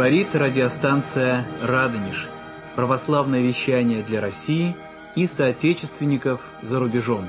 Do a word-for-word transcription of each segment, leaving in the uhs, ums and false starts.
Говорит радиостанция «Радонеж». Православное вещание для России и соотечественников за рубежом.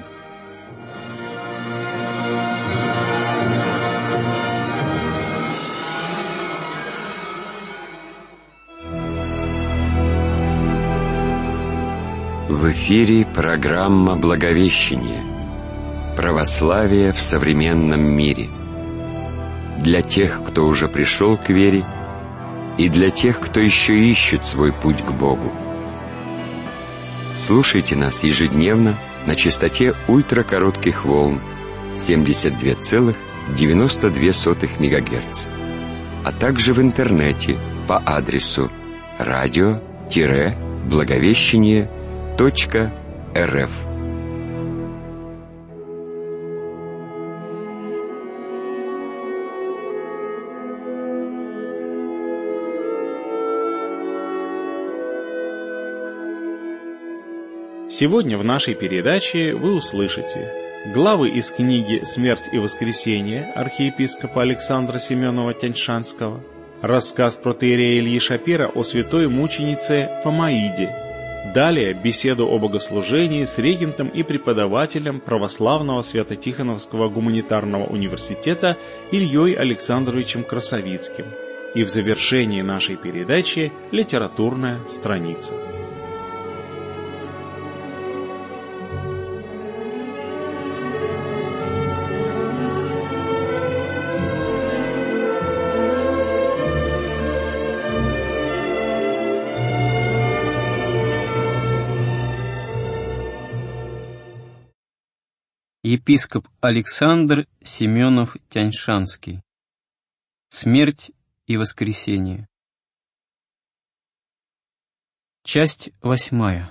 В эфире программа «Благовещение. Православие в современном мире». Для тех, кто уже пришел к вере, и для тех, кто еще ищет свой путь к Богу. Слушайте нас ежедневно на частоте ультракоротких волн семьдесят два целых девяносто две сотых мегагерца, а также в интернете по адресу радио-благовещение точка рф. Сегодня в нашей передаче вы услышите главы из книги «Смерть и воскресение» архиепископа Александра Семенова Тяньшанского, рассказ протоиерея Ильи Шапира о святой мученице Фомаиде, далее беседу о богослужении с регентом и преподавателем православного Свято-Тихоновского гуманитарного университета Ильей Александровичем Красовицким, и в завершении нашей передачи литературная страница. Епископ Александр Семенов Тяньшанский. Смерть и воскресение. Часть восьмая.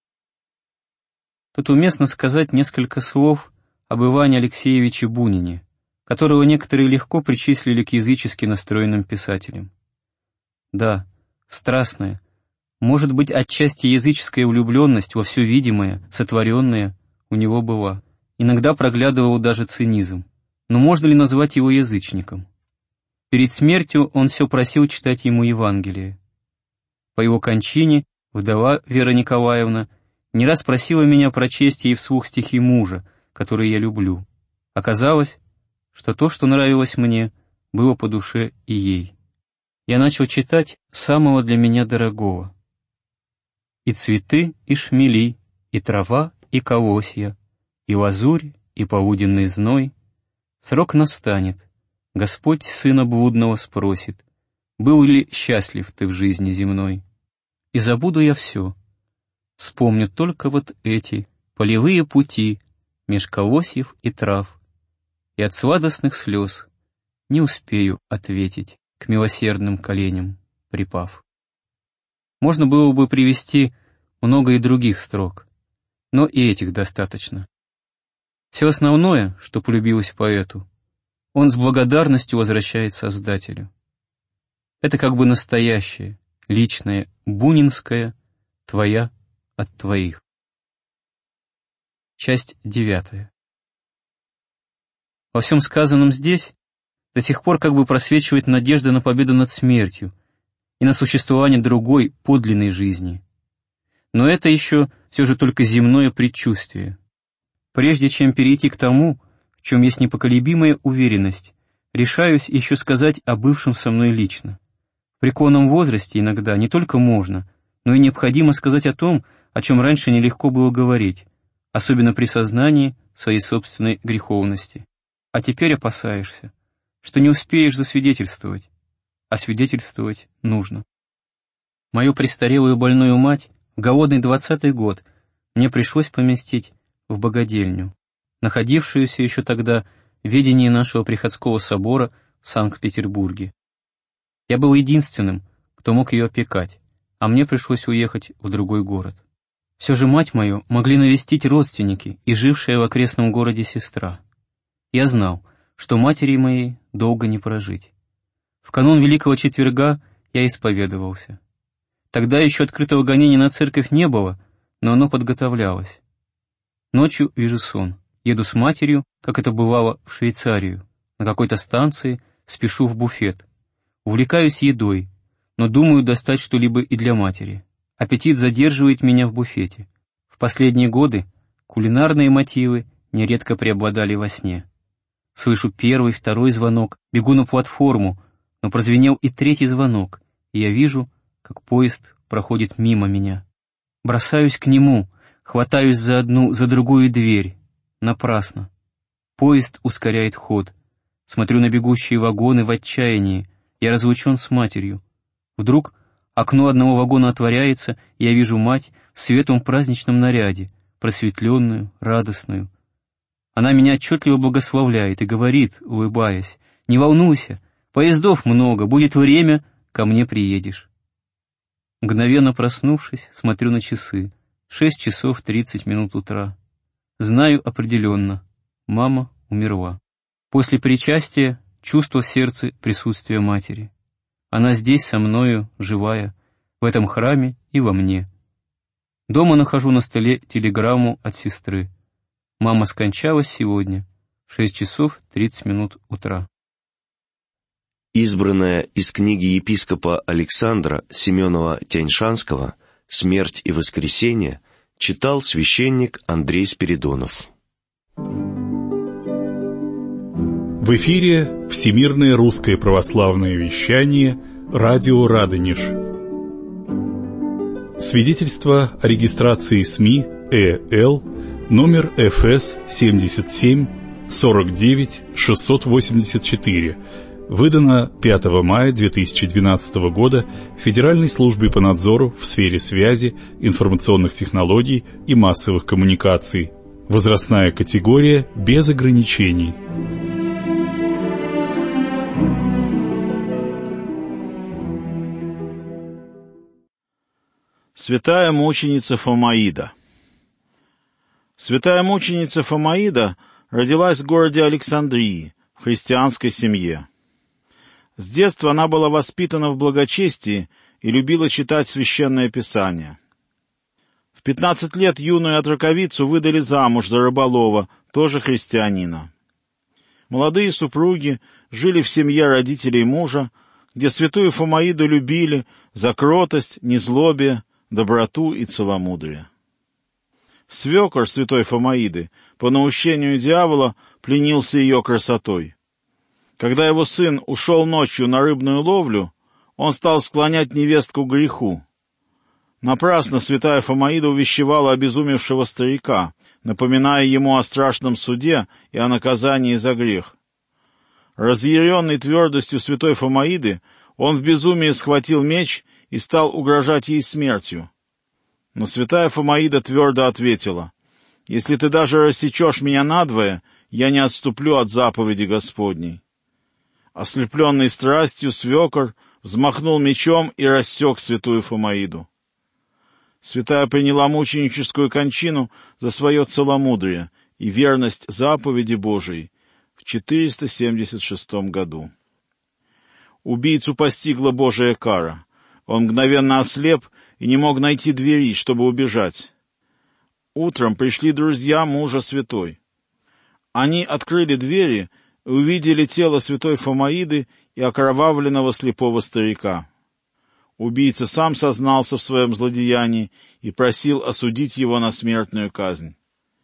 Тут уместно сказать несколько слов об Иване Алексеевиче Бунине, которого некоторые легко причислили к язычески настроенным писателям. Да, страстная, может быть, отчасти языческая влюбленность во все видимое, сотворенное у него была. Иногда проглядывал даже цинизм. Но можно ли назвать его язычником? Перед смертью он все просил читать ему Евангелие. По его кончине вдова Вера Николаевна не раз просила меня прочесть ей вслух стихи мужа, которые я люблю. Оказалось, что то, что нравилось мне, было по душе и ей. Я начал читать самого для меня дорогого. «И цветы, и шмели, и трава, и колосья, и лазурь, и полуденный зной. Срок настанет, Господь сына блудного спросит, был ли счастлив ты в жизни земной? И забуду я все, вспомню только вот эти полевые пути меж колосьев и трав, и от сладостных слез не успею ответить, к милосердным коленям припав». Можно было бы привести много и других строк, но и этих достаточно. Все основное, что полюбилось поэту, он с благодарностью возвращает Создателю. Это как бы настоящее, личное, бунинское, твоя от твоих. Часть девятая. Во всем сказанном здесь до сих пор как бы просвечивает надежда на победу над смертью и на существование другой, подлинной жизни. Но это еще все же только земное предчувствие. Прежде чем перейти к тому, в чем есть непоколебимая уверенность, решаюсь еще сказать о бывшем со мной лично. В преклонном возрасте иногда не только можно, но и необходимо сказать о том, о чем раньше нелегко было говорить, особенно при сознании своей собственной греховности. А теперь опасаешься, что не успеешь засвидетельствовать, а свидетельствовать нужно. Мою престарелую больную мать в голодный двадцатый год мне пришлось поместить в богадельню, находившуюся еще тогда в ведении нашего приходского собора в Санкт-Петербурге. Я был единственным, кто мог ее опекать, а мне пришлось уехать в другой город. Все же мать мою могли навестить родственники и жившая в окрестном городе сестра. Я знал, что матери моей долго не прожить. В канун Великого Четверга я исповедовался. Тогда еще открытого гонения на церковь не было, но оно подготовлялось. Ночью вижу сон. Еду с матерью, как это бывало, в Швейцарию. На какой-то станции спешу в буфет. Увлекаюсь едой, но думаю достать что-либо и для матери. Аппетит задерживает меня в буфете. В последние годы кулинарные мотивы нередко преобладали во сне. Слышу первый, второй звонок, бегу на платформу, но прозвенел и третий звонок, и я вижу, как поезд проходит мимо меня. Бросаюсь к нему, хватаюсь за одну, за другую дверь. Напрасно. Поезд ускоряет ход. Смотрю на бегущие вагоны в отчаянии. Я разлучен с матерью. Вдруг окно одного вагона отворяется, и я вижу мать в светлом праздничном наряде, просветленную, радостную. Она меня отчетливо благословляет и говорит, улыбаясь: «Не волнуйся, поездов много, будет время, ко мне приедешь». Мгновенно проснувшись, смотрю на часы. Шесть часов тридцать минут утра. Знаю определенно, мама умерла. После причастия чувство в сердце присутствия матери. Она здесь со мною, живая, в этом храме и во мне. Дома нахожу на столе телеграмму от сестры. Мама скончалась сегодня в шесть часов тридцать минут утра. Избранная из книги епископа Александра Семенова-Тяньшанского «Смерть и воскресение» читал священник Андрей Спиридонов. В эфире Всемирное русское православное вещание «Радио Радонеж». Свидетельство о регистрации СМИ ЭЛ номер эф эс семьдесят семь сорок девять шестьсот восемьдесят четыре, выдано пятого мая две тысячи двенадцатого года Федеральной службой по надзору в сфере связи, информационных технологий и массовых коммуникаций. Возрастная категория без ограничений. Святая мученица Фомаида. Святая мученица Фомаида родилась в городе Александрии, в христианской семье. С детства она была воспитана в благочестии и любила читать священное писание. В пятнадцать лет юную отроковицу выдали замуж за рыболова, тоже христианина. Молодые супруги жили в семье родителей мужа, где святую Фомаиду любили за кротость, незлобие, доброту и целомудрие. Свекор святой Фомаиды по наущению дьявола пленился ее красотой. Когда его сын ушел ночью на рыбную ловлю, он стал склонять невестку к греху. Напрасно святая Фомаида увещевала обезумевшего старика, напоминая ему о страшном суде и о наказании за грех. Разъяренный твердостью святой Фомаиды, он в безумии схватил меч и стал угрожать ей смертью. Но святая Фомаида твердо ответила: «Если ты даже рассечешь меня надвое, я не отступлю от заповеди Господней». Ослепленный страстью, свекор взмахнул мечом и рассек святую Фомаиду. Святая приняла мученическую кончину за свое целомудрие и верность заповеди Божией в четыреста семьдесят шестом году. Убийцу постигла Божия кара. Он мгновенно ослеп и не мог найти двери, чтобы убежать. Утром пришли друзья мужа святой. Они открыли двери и увидели тело святой Фомаиды и окровавленного слепого старика. Убийца сам сознался в своем злодеянии и просил осудить его на смертную казнь.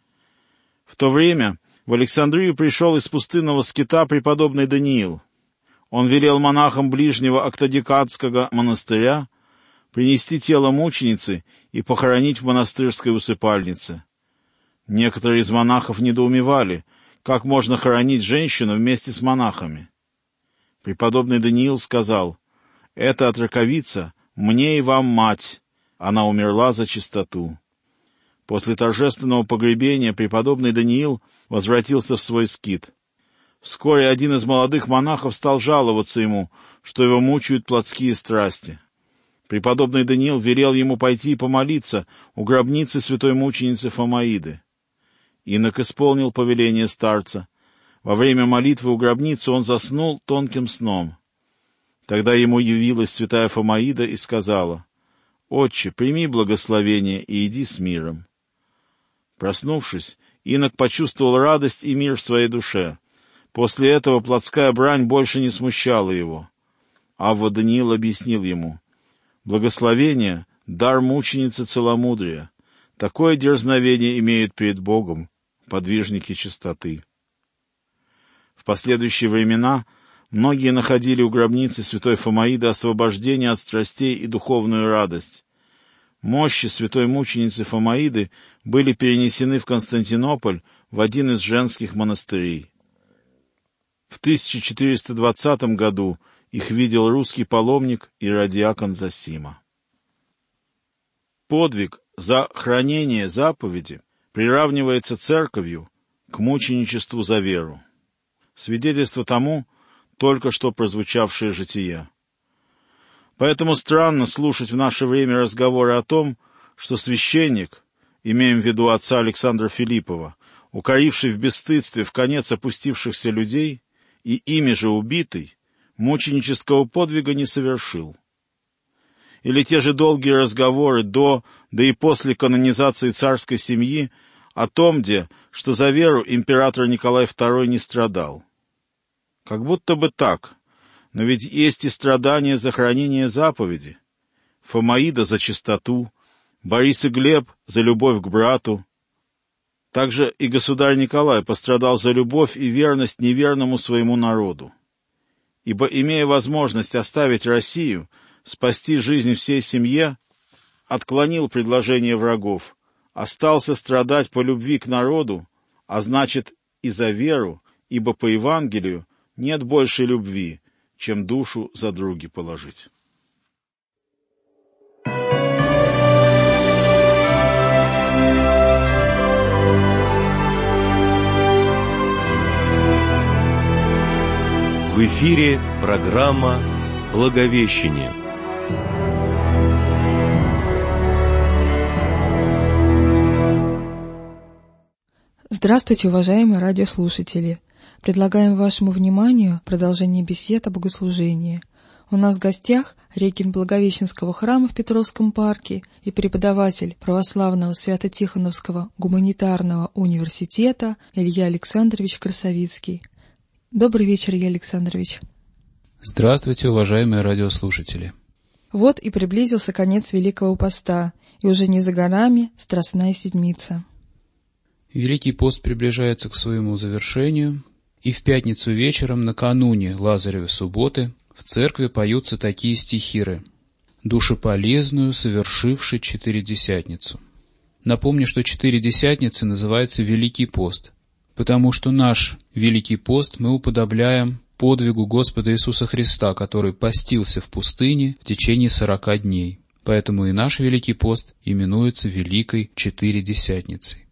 В то время в Александрию пришел из пустынного скита преподобный Даниил. Он велел монахам ближнего Октодекадского монастыря принести тело мученицы и похоронить в монастырской усыпальнице. Некоторые из монахов недоумевали, как можно хоронить женщину вместе с монахами. Преподобный Даниил сказал: «Это отроковица, мне и вам мать, она умерла за чистоту». После торжественного погребения преподобный Даниил возвратился в свой скит. Вскоре один из молодых монахов стал жаловаться ему, что его мучают плотские страсти. Преподобный Даниил велел ему пойти и помолиться у гробницы святой мученицы Фомаиды. Инок исполнил повеление старца. Во время молитвы у гробницы он заснул тонким сном. Тогда ему явилась святая Фомаида и сказала: «Отче, прими благословение и иди с миром». Проснувшись, инок почувствовал радость и мир в своей душе. После этого плотская брань больше не смущала его. Авва Даниил объяснил ему: Благословение — дар мученицы целомудрия. Такое дерзновение имеют перед Богом подвижники чистоты. В последующие времена многие находили у гробницы святой Фомаиды освобождение от страстей и духовную радость. Мощи святой мученицы Фомаиды были перенесены в Константинополь в один из женских монастырей. В тысяча четыреста двадцатом году их видел русский паломник иродиакон Зосима. Подвиг за хранение заповеди приравнивается церковью к мученичеству за веру. Свидетельство тому только что прозвучавшее житие. Поэтому странно слушать в наше время разговоры о том, что священник, имеем в виду отца Александра Филиппова, укоривший в бесстыдстве вконец опустившихся людей и ими же убитый, мученического подвига не совершил. Или те же долгие разговоры до, да и после канонизации царской семьи о том, где, что за веру император Николай второй не страдал. Как будто бы так, но ведь есть и страдания за хранение заповеди. Фомаида за чистоту, Борис и Глеб за любовь к брату. Также и государь Николай пострадал за любовь и верность неверному своему народу. Ибо, имея возможность оставить Россию, спасти жизнь всей семье, отклонил предложение врагов, остался страдать по любви к народу, а значит и за веру, ибо по Евангелию нет большей любви, чем душу за други положить. В эфире программа «Благовещение». Здравствуйте, уважаемые радиослушатели! Предлагаем вашему вниманию продолжение бесед о богослужении. У нас в гостях регент Благовещенского храма в Петровском парке и преподаватель православного Свято-Тихоновского гуманитарного университета Илья Александрович Красовицкий. Добрый вечер, Илья Александрович. Здравствуйте, уважаемые радиослушатели. Вот и приблизился конец Великого Поста, и уже не за горами Страстная Седмица. Великий пост приближается к своему завершению, и в пятницу вечером, накануне Лазаревой субботы, в церкви поются такие стихиры: «Душеполезную, совершивши Четыредесятницу». Напомню, что Четыредесятница называется Великий пост, потому что наш Великий пост мы уподобляем подвигу Господа Иисуса Христа, который постился в пустыне в течение сорока дней. Поэтому и наш Великий пост именуется Великой Четыредесятницей.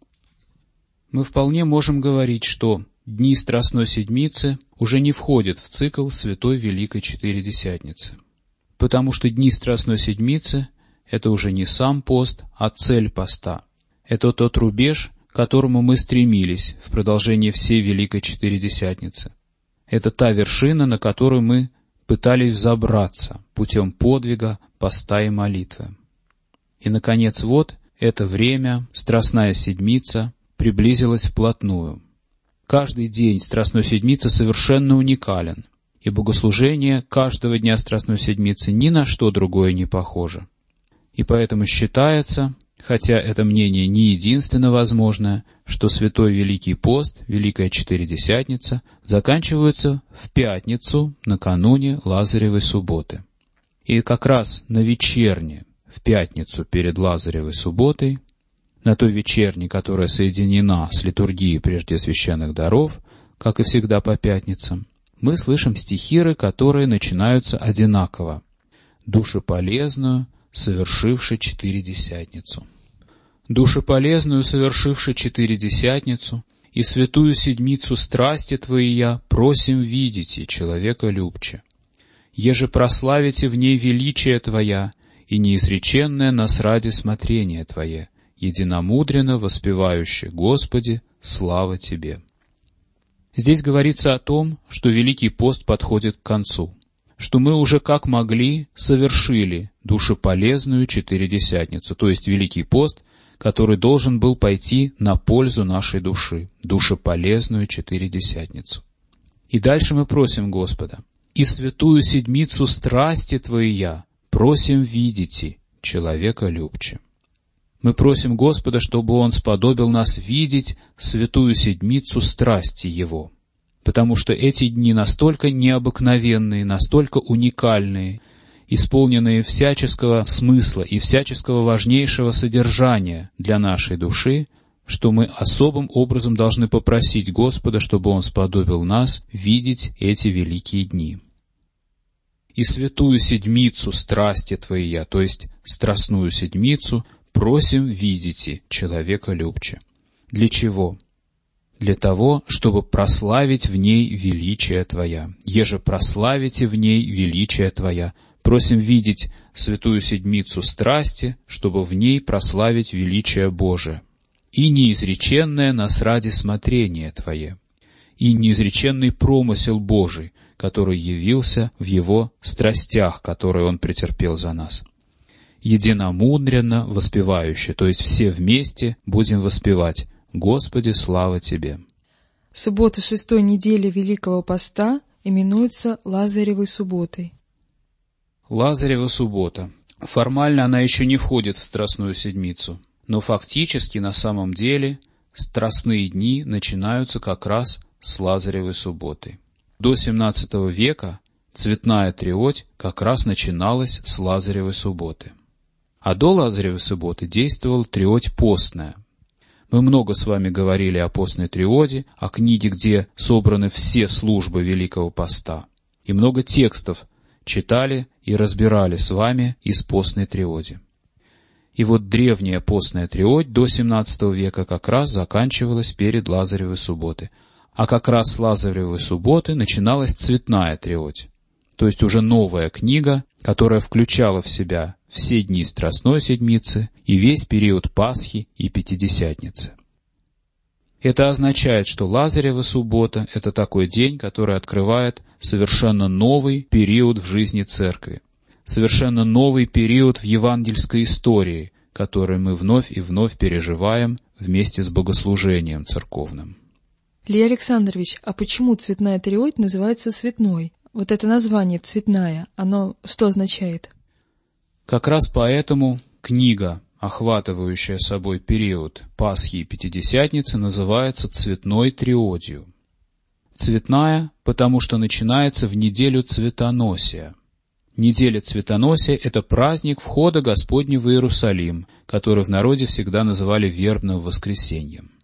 Мы вполне можем говорить, что дни Страстной Седмицы уже не входят в цикл Святой Великой Четыредесятницы, потому что дни Страстной Седмицы — это уже не сам пост, а цель поста. Это тот рубеж, к которому мы стремились в продолжении всей Великой Четыредесятницы. Это та вершина, на которую мы пытались взобраться путем подвига, поста и молитвы. И, наконец, вот это время, Страстная Седмица, приблизилась вплотную. Каждый день Страстной Седмицы совершенно уникален, и богослужение каждого дня Страстной Седмицы ни на что другое не похоже. И поэтому считается, хотя это мнение не единственно возможное, что Святой Великий пост, Великая Четыредесятница, заканчиваются в пятницу накануне Лазаревой субботы. И как раз на вечерне, в пятницу перед Лазаревой субботой, на той вечерне, которая соединена с литургией прежде священных даров, как и всегда по пятницам, мы слышим стихиры, которые начинаются одинаково: «Душеполезную, совершивши Четыредесятницу». «Душеполезную, совершивши Четыредесятницу, и святую седмицу страсти Твоя просим видите, человеколюбче. Еже прославите в ней величие Твоя и неизреченное нас ради смотрения Твое, единомудренно воспевающее Господи, слава Тебе». Здесь говорится о том, что Великий пост подходит к концу, что мы уже как могли совершили душеполезную Четыредесятницу, то есть Великий пост, который должен был пойти на пользу нашей души, душеполезную Четыредесятницу. И дальше мы просим Господа: «И святую седмицу страсти Твоя просим видите человека любче». Мы просим Господа, чтобы Он сподобил нас видеть святую седмицу страсти Его, потому что эти дни настолько необыкновенные, настолько уникальные, исполненные всяческого смысла и всяческого важнейшего содержания для нашей души, что мы особым образом должны попросить Господа, чтобы Он сподобил нас видеть эти великие дни. «И святую седмицу страсти Твоя», то есть страстную седмицу, просим видите человека любче. Для чего? Для того, чтобы прославить в ней величие Твоя. Еже прославите в ней величие Твоя. Просим видеть святую седмицу страсти, чтобы в ней прославить величие Божие. И неизреченное нас ради смотрения Твое, и неизреченный промысел Божий, который явился в Его страстях, которые Он претерпел за нас. Единомудренно воспевающе, то есть все вместе будем воспевать: «Господи, слава Тебе». Суббота шестой недели Великого Поста именуется Лазаревой субботой. Лазарева суббота. Формально она еще не входит в Страстную Седмицу, но фактически, на самом деле, страстные дни начинаются как раз с Лазаревой субботы. До семнадцатого века цветная триодь как раз начиналась с Лазаревой субботы. А до Лазаревой субботы действовала триодь постная. Мы много с вами говорили о постной триоде, о книге, где собраны все службы Великого Поста. И много текстов читали и разбирали с вами из постной триоди. И вот древняя постная триодь до семнадцатого века как раз заканчивалась перед Лазаревой субботой. А как раз с Лазаревой субботы начиналась цветная триодь, то есть уже новая книга, которая включала в себя все дни Страстной Седмицы и весь период Пасхи и Пятидесятницы. Это означает, что Лазарева суббота — это такой день, который открывает совершенно новый период в жизни Церкви, совершенно новый период в евангельской истории, который мы вновь и вновь переживаем вместе с богослужением церковным. Илья Александрович, а почему цветная триодь называется цветной? Вот это название «цветная», оно что означает? Как раз поэтому книга, охватывающая собой период Пасхи и Пятидесятницы, называется цветной триодью. Цветная, потому что начинается в неделю Цветоносия. Неделя Цветоносия — это праздник входа Господня в Иерусалим, который в народе всегда называли Вербным воскресеньем.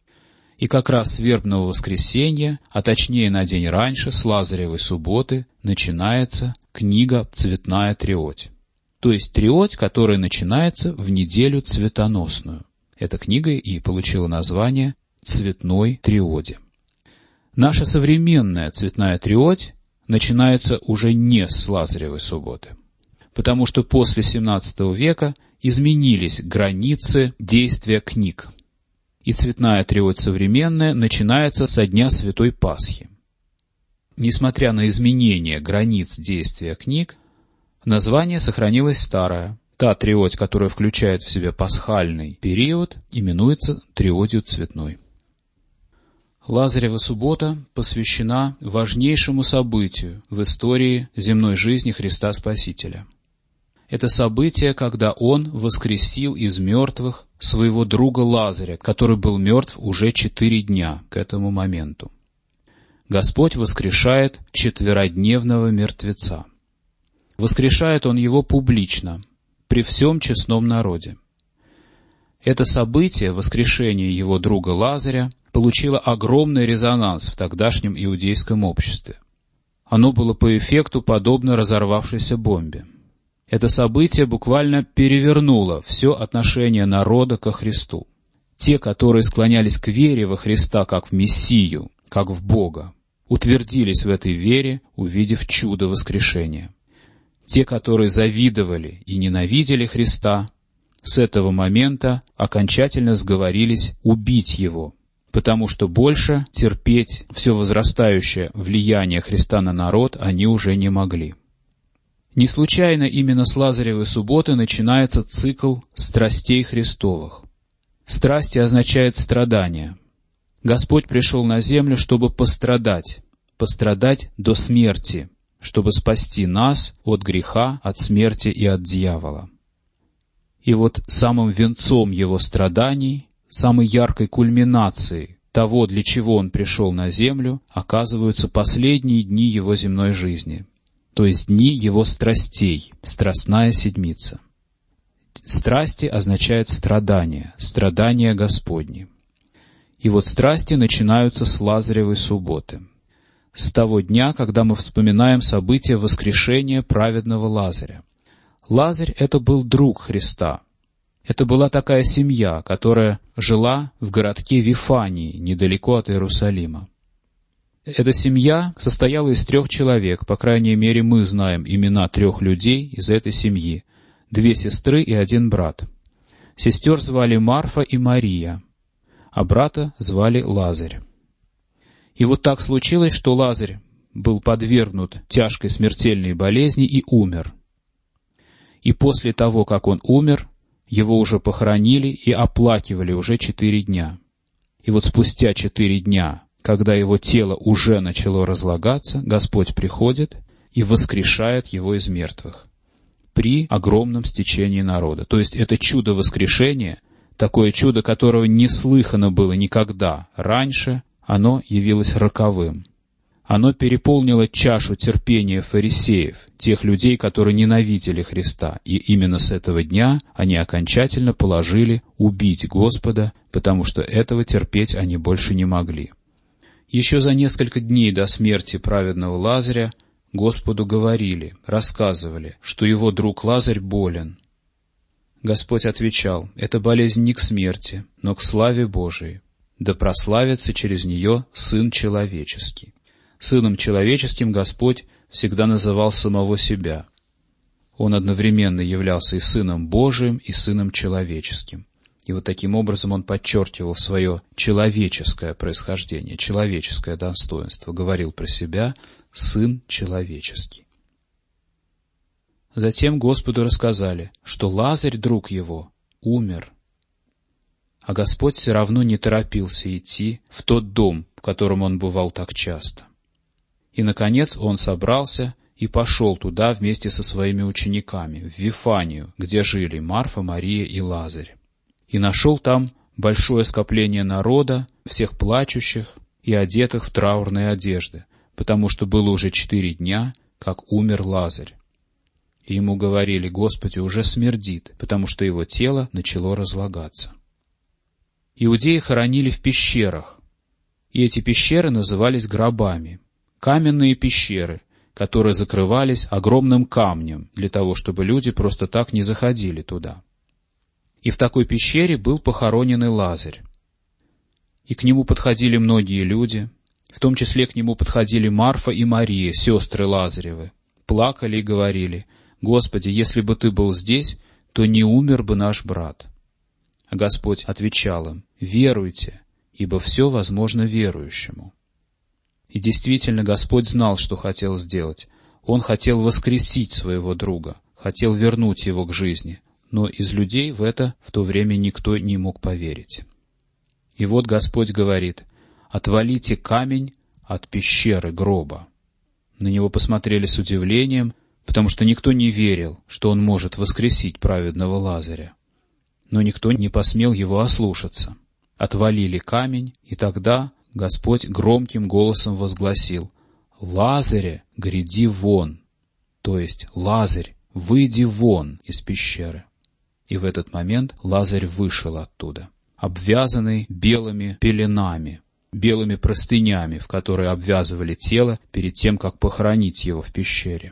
И как раз с Вербного воскресенья, а точнее на день раньше, с Лазаревой субботы, начинается книга «Цветная триодь». То есть триодь, которая начинается в неделю цветоносную. Эта книга и получила название «Цветной триоди». Наша современная цветная триодь начинается уже не с Лазаревой субботы, потому что после семнадцатого века изменились границы действия книг. И цветная триодь современная начинается со дня Святой Пасхи. Несмотря на изменение границ действия книг, название сохранилось старое. Та триодь, которая включает в себя пасхальный период, именуется триодью цветной. Лазарева суббота посвящена важнейшему событию в истории земной жизни Христа Спасителя. Это событие, когда Он воскресил из мертвых своего друга Лазаря, который был мертв уже четыре дня к этому моменту. Господь воскрешает четверодневного мертвеца. Воскрешает Он его публично, при всем честном народе. Это событие, воскрешение его друга Лазаря, получило огромный резонанс в тогдашнем иудейском обществе. Оно было по эффекту подобно разорвавшейся бомбе. Это событие буквально перевернуло все отношение народа ко Христу. Те, которые склонялись к вере во Христа как в Мессию, как в Бога, утвердились в этой вере, увидев чудо воскрешения. Те, которые завидовали и ненавидели Христа, с этого момента окончательно сговорились убить Его, потому что больше терпеть все возрастающее влияние Христа на народ они уже не могли. Не случайно именно с Лазаревой субботы начинается цикл страстей Христовых. Страсти означает страдание. Господь пришел на землю, чтобы пострадать, пострадать до смерти, чтобы спасти нас от греха, от смерти и от дьявола. И вот самым венцом его страданий, самой яркой кульминацией того, для чего он пришел на землю, оказываются последние дни его земной жизни, то есть дни его страстей, страстная седмица. Страсти означает страдания, страдания Господни. И вот страсти начинаются с Лазаревой субботы, с того дня, когда мы вспоминаем события воскрешения праведного Лазаря. Лазарь — это был друг Христа. Это была такая семья, которая жила в городке Вифании, недалеко от Иерусалима. Эта семья состояла из трех человек, по крайней мере, мы знаем имена трех людей из этой семьи. Две сестры и один брат. Сестер звали Марфа и Мария, а брата звали Лазарь. И вот так случилось, что Лазарь был подвергнут тяжкой смертельной болезни и умер. И после того, как он умер, его уже похоронили и оплакивали уже четыре дня. И вот спустя четыре дня, когда его тело уже начало разлагаться, Господь приходит и воскрешает его из мертвых при огромном стечении народа. То есть это чудо воскрешения, такое чудо, которого не слыхано было никогда раньше, оно явилось роковым. Оно переполнило чашу терпения фарисеев, тех людей, которые ненавидели Христа, и именно с этого дня они окончательно положили убить Господа, потому что этого терпеть они больше не могли. Еще за несколько дней до смерти праведного Лазаря Господу говорили, рассказывали, что его друг Лазарь болен. Господь отвечал: «Эта болезнь не к смерти, но к славе Божией, да прославится через нее Сын Человеческий». Сыном Человеческим Господь всегда называл самого себя. Он одновременно являлся и Сыном Божиим, и Сыном Человеческим. И вот таким образом он подчеркивал свое человеческое происхождение, человеческое достоинство, говорил про себя «Сын Человеческий». Затем Господу рассказали, что Лазарь, друг его, умер. А Господь все равно не торопился идти в тот дом, в котором он бывал так часто. И, наконец, он собрался и пошел туда вместе со своими учениками, в Вифанию, где жили Марфа, Мария и Лазарь. И нашел там большое скопление народа, всех плачущих и одетых в траурные одежды, потому что было уже четыре дня, как умер Лазарь. И ему говорили: «Господи, уже смердит», потому что его тело начало разлагаться. Иудеи хоронили в пещерах, и эти пещеры назывались гробами. Каменные пещеры, которые закрывались огромным камнем для того, чтобы люди просто так не заходили туда. И в такой пещере был похоронен и Лазарь. И к нему подходили многие люди, в том числе к нему подходили Марфа и Мария, сестры Лазаревы, плакали и говорили: «Господи, если бы ты был здесь, то не умер бы наш брат». А Господь отвечал им: «Веруйте, ибо все возможно верующему». И действительно, Господь знал, что хотел сделать. Он хотел воскресить своего друга, хотел вернуть его к жизни, но из людей в это в то время никто не мог поверить. И вот Господь говорит: «Отвалите камень от пещеры гроба». На него посмотрели с удивлением, потому что никто не верил, что он может воскресить праведного Лазаря. Но никто не посмел его ослушаться. Отвалили камень, и тогда Господь громким голосом возгласил: «Лазаря, гряди вон!» То есть: «Лазарь, выйди вон из пещеры». И в этот момент Лазарь вышел оттуда, обвязанный белыми пеленами, белыми простынями, в которые обвязывали тело перед тем, как похоронить его в пещере.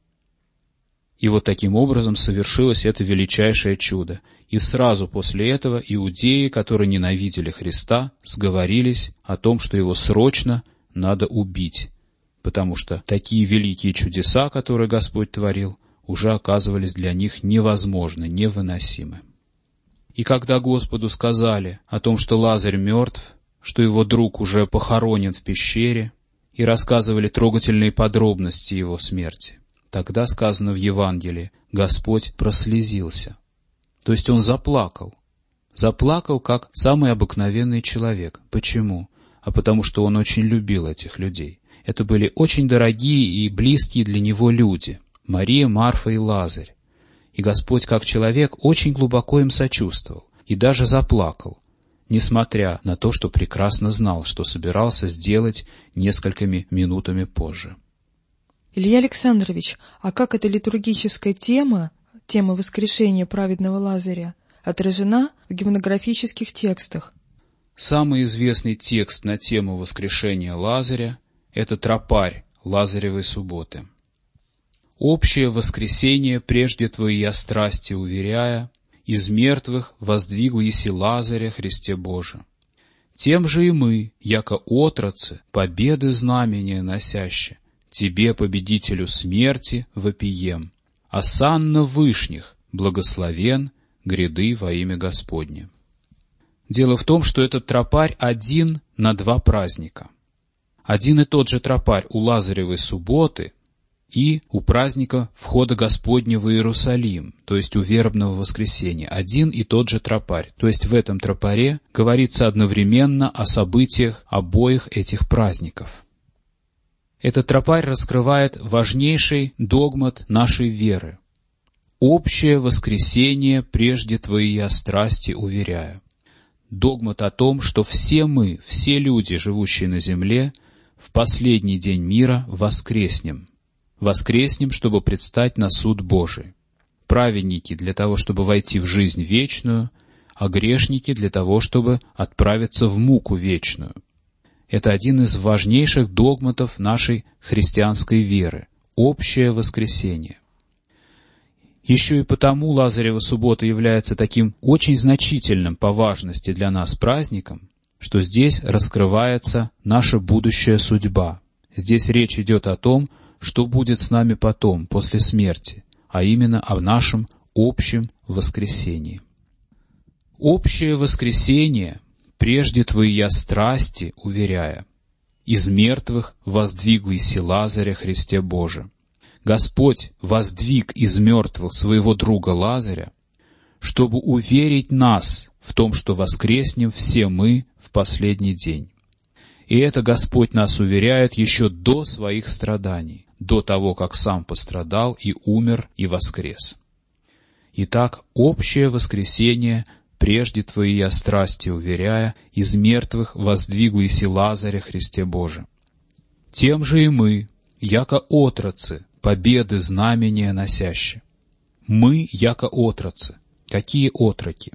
И вот таким образом совершилось это величайшее чудо. И сразу после этого иудеи, которые ненавидели Христа, сговорились о том, что его срочно надо убить, потому что такие великие чудеса, которые Господь творил, уже оказывались для них невозможны, невыносимы. И когда Господу сказали о том, что Лазарь мертв, что его друг уже похоронен в пещере, и рассказывали трогательные подробности его смерти, тогда сказано в Евангелии: Господь прослезился. То есть он заплакал. Заплакал, как самый обыкновенный человек. Почему? А потому что он очень любил этих людей. Это были очень дорогие и близкие для него люди — Мария, Марфа и Лазарь. И Господь, как человек, очень глубоко им сочувствовал и даже заплакал, несмотря на то, что прекрасно знал, что собирался сделать несколькими минутами позже. Илья Александрович, а как эта литургическая тема, тема воскрешения праведного Лазаря, отражена в гимнографических текстах? Самый известный текст на тему воскрешения Лазаря — это тропарь Лазаревой субботы. «Общее воскресение прежде Твоя страсти уверяя, из мертвых воздвигл еси Лазаря, Христе Боже. Тем же и мы, яко отроцы, победы знамения носяще, Тебе, победителю смерти, вопием. Осанна вышних, благословен, гряды во имя Господне». Дело в том, что этот тропарь один на два праздника. Один и тот же тропарь у Лазаревой субботы и у праздника Входа Господня в Иерусалим, то есть у вербного воскресения. Один и тот же тропарь. То есть в этом тропаре говорится одновременно о событиях обоих этих праздников. Этот тропарь раскрывает важнейший догмат нашей веры. «Общее воскресение прежде Твоя страсти уверяю». Догмат о том, что все мы, все люди, живущие на земле, в последний день мира воскреснем. Воскреснем, чтобы предстать на суд Божий. Праведники для того, чтобы войти в жизнь вечную, а грешники для того, чтобы отправиться в муку вечную. Это один из важнейших догматов нашей христианской веры — общее воскресение. Еще и потому Лазарева суббота является таким очень значительным по важности для нас праздником, что здесь раскрывается наша будущая судьба. Здесь речь идет о том, что будет с нами потом, после смерти, а именно о нашем общем воскресении. Общее воскресение прежде Твоя страсти уверяя, из мертвых воздвигл еси Лазаря, Христе Боже. Господь воздвиг из мертвых своего друга Лазаря, чтобы уверить нас в том, что воскреснем все мы в последний день. И это Господь нас уверяет еще до своих страданий, до того, как Сам пострадал и умер и воскрес. Итак, общее воскресение прежде Твоя страсти уверяя, из мертвых воздвигл еси Лазаря, Христе Боже. Тем же и мы, яко отроцы, победы знамения носяще. Мы, яко отроцы. Какие отроки?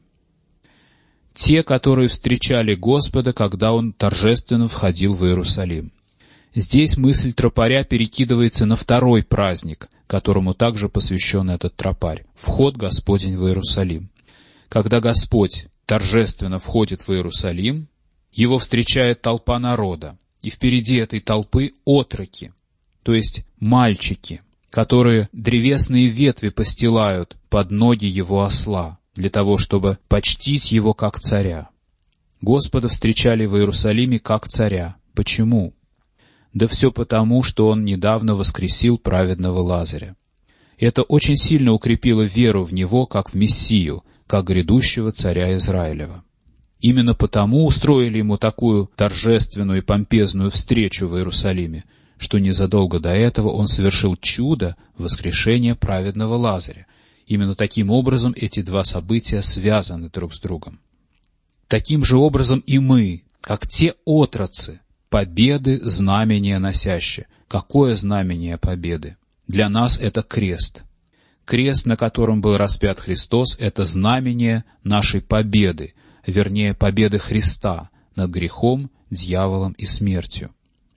Те, которые встречали Господа, когда Он торжественно входил в Иерусалим. Здесь мысль тропаря перекидывается на второй праздник, которому также посвящен этот тропарь — вход Господень в Иерусалим. Когда Господь торжественно входит в Иерусалим, Его встречает толпа народа, и впереди этой толпы отроки, то есть мальчики, которые древесные ветви постилают под ноги Его осла, для того, чтобы почтить Его как царя. Господа встречали в Иерусалиме как царя. Почему? Да все потому, что Он недавно воскресил праведного Лазаря. Это очень сильно укрепило веру в Него как в Мессию, как грядущего царя Израилева. Именно потому устроили Ему такую торжественную и помпезную встречу в Иерусалиме, что незадолго до этого Он совершил чудо воскрешения праведного Лазаря. Именно таким образом эти два события связаны друг с другом. Таким же образом и мы, как те отроцы, победы знамения носящие. Какое знамение победы? Для нас это крест. Крест, на котором был распят Христос, это знамение нашей победы, вернее, победы Христа над грехом, дьяволом и смертью.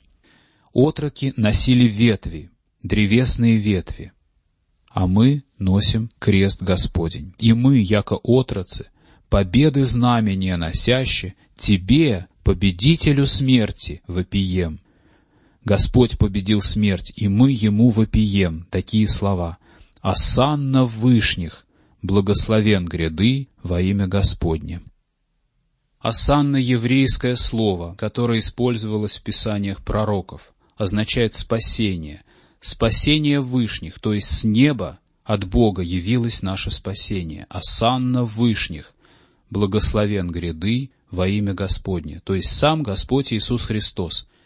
Отроки носили ветви, древесные ветви, а мы носим крест Господень. И мы, яко отроцы, победы знамения носяще, Тебе, победителю смерти, вопием. Господь победил смерть, и мы Ему вопием. Такие слова. «Осанна вышних, благословен гряды во имя Господне». Осанна — еврейское слово, которое использовалось в писаниях пророков, означает спасение. Спасение вышних, то есть с неба, от Бога явилось наше спасение. Осанна вышних, благословен гряды во имя Господне. То есть сам Господь Иисус Христос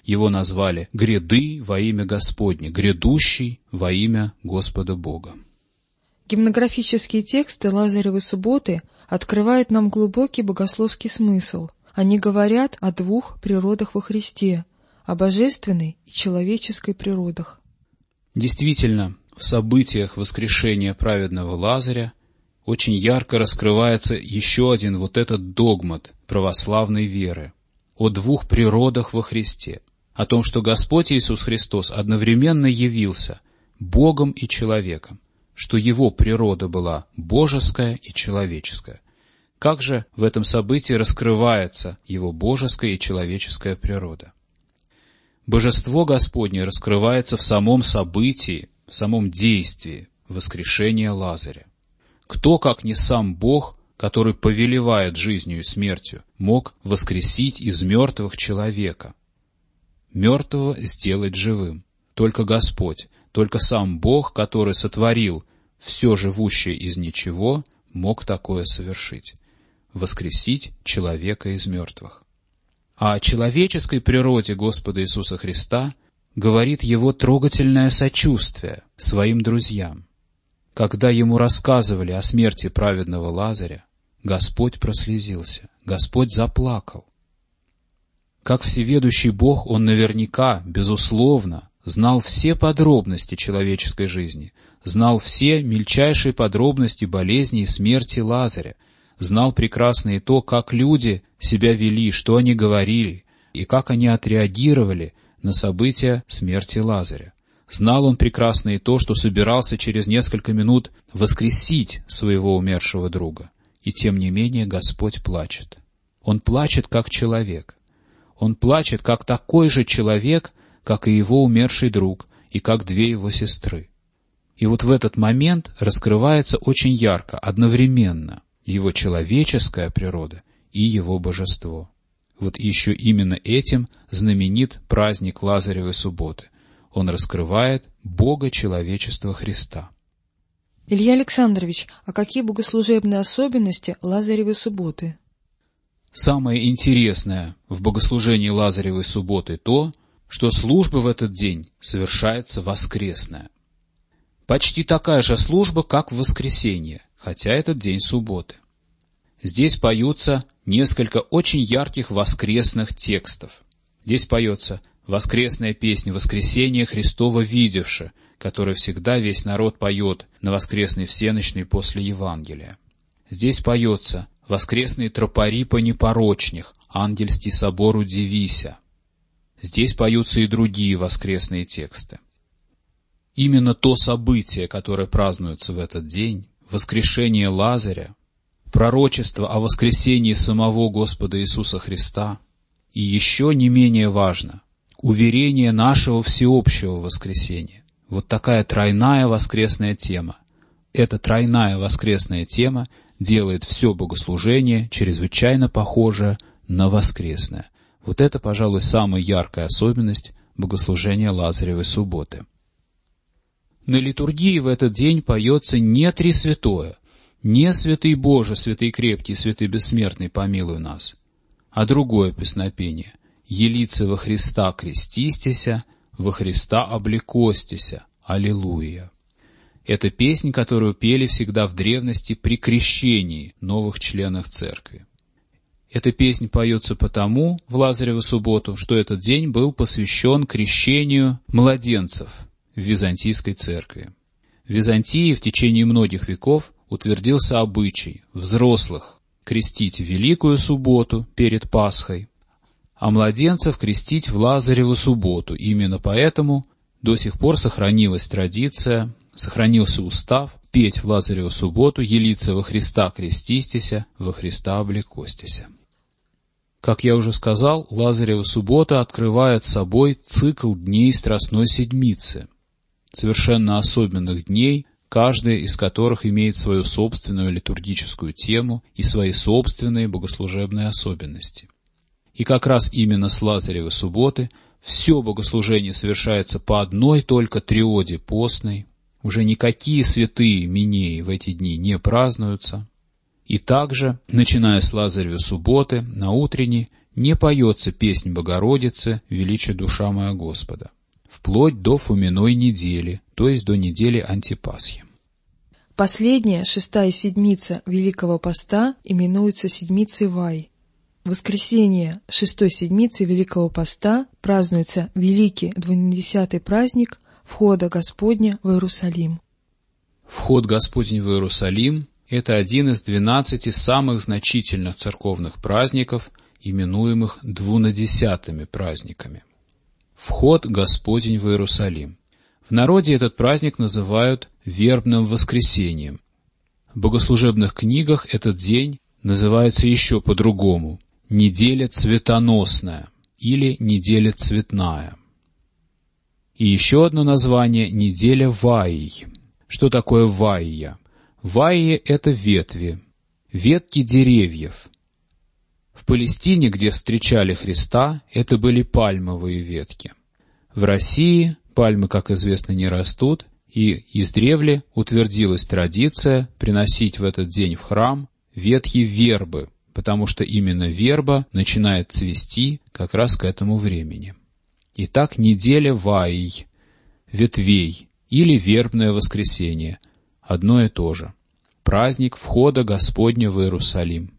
Его назвали «гряды во имя Господне», «грядущий во имя Господа Бога». Гимнографические тексты Лазаревой субботы открывают нам глубокий богословский смысл. Они говорят о двух природах во Христе, о божественной и человеческой природах. Действительно, в событиях воскрешения праведного Лазаря очень ярко раскрывается еще один вот этот догмат православной веры о двух природах во Христе, о том, что Господь Иисус Христос одновременно явился Богом и человеком, что Его природа была божеская и человеческая. Как же в этом событии раскрывается Его божеская и человеческая природа? Божество Господне раскрывается в самом событии, в самом действии воскрешения Лазаря. Кто, как не сам Бог, который повелевает жизнью и смертью, мог воскресить из мертвых человека? Мертвого сделать живым. Только Господь, только сам Бог, который сотворил все живущее из ничего, мог такое совершить — воскресить человека из мертвых. А о человеческой природе Господа Иисуса Христа говорит Его трогательное сочувствие своим друзьям. Когда Ему рассказывали о смерти праведного Лазаря, Господь прослезился, Господь заплакал. Как всеведущий Бог, Он наверняка, безусловно, знал все подробности человеческой жизни, знал все мельчайшие подробности болезни и смерти Лазаря, знал прекрасно и то, как люди себя вели, что они говорили, и как они отреагировали на события смерти Лазаря. Знал Он прекрасно и то, что собирался через несколько минут воскресить своего умершего друга. И тем не менее Господь плачет. Он плачет как человек. Он плачет как такой же человек, как и его умерший друг, и как две его сестры. И вот в этот момент раскрывается очень ярко, одновременно, Его человеческая природа и Его божество. Вот еще именно этим знаменит праздник Лазаревой субботы. Он раскрывает Бога человечества Христа. Илья Александрович, а какие богослужебные особенности Лазаревой субботы? Самое интересное в богослужении Лазаревой субботы то, что служба в этот день совершается воскресная. Почти такая же служба, как в воскресенье, хотя этот день субботы. Здесь поются несколько очень ярких воскресных текстов. Здесь поется воскресная песня «Воскресение Христово видевши», которую всегда весь народ поет на воскресной всенощной после Евангелия. Здесь поется воскресные тропари по непорочних, ангельский собор удивися. Здесь поются и другие воскресные тексты. Именно то событие, которое празднуется в этот день, воскрешение Лазаря, пророчество о воскресении самого Господа Иисуса Христа, и еще не менее важно, уверение нашего всеобщего воскресения. Вот такая тройная воскресная тема. Эта тройная воскресная тема делает все богослужение чрезвычайно похожее на воскресное. Вот это, пожалуй, самая яркая особенность богослужения Лазаревой субботы. На литургии в этот день поется не Тресвятое, не «Святый Боже, святый крепкий, святый бессмертный, помилуй нас», а другое песнопение «Елице во Христа крестистися, во Христа облекостися, аллилуйя». Это песнь, которую пели всегда в древности при крещении новых членов церкви. Эта песнь поется потому в Лазареву субботу, что этот день был посвящен крещению младенцев в Византийской церкви. В Византии в течение многих веков утвердился обычай взрослых крестить в Великую субботу перед Пасхой, а младенцев крестить в Лазареву субботу. Именно поэтому до сих пор сохранилась традиция, сохранился устав петь в Лазареву субботу «Елице во Христа крестистися, во Христа облекостися». Как я уже сказал, Лазарева суббота открывает собой цикл дней Страстной Седмицы, совершенно особенных дней, каждая из которых имеет свою собственную литургическую тему и свои собственные богослужебные особенности. И как раз именно с Лазаревой субботы все богослужение совершается по одной только триоде постной, уже никакие святые минеи в эти дни не празднуются. И также, начиная с Лазаревой субботы, на утренне не поется песнь Богородицы «Величие душа моя Господа», вплоть до Фоминой недели, то есть до недели Антипасхи. Последняя, шестая седмица Великого Поста именуется седмицей Вай. В воскресенье шестой седмицы Великого Поста празднуется великий двунадесятый праздник Входа Господня в Иерусалим. Вход Господень в Иерусалим — это один из двенадцати самых значительных церковных праздников, именуемых двунадесятыми праздниками. Вход Господень в Иерусалим. В народе этот праздник называют Вербным воскресением. В богослужебных книгах этот день называется еще по-другому — неделя цветоносная или неделя цветная. И еще одно название — неделя Ваий. Что такое Ваия? Ваия — это ветви, ветки деревьев. В Палестине, где встречали Христа, это были пальмовые ветки. В России пальмы, как известно, не растут, и издревле утвердилась традиция приносить в этот день в храм ветки вербы, потому что именно верба начинает цвести как раз к этому времени. Итак, неделя Ваий, ветвей, или вербное воскресенье, одно и то же. Праздник входа Господня в Иерусалим.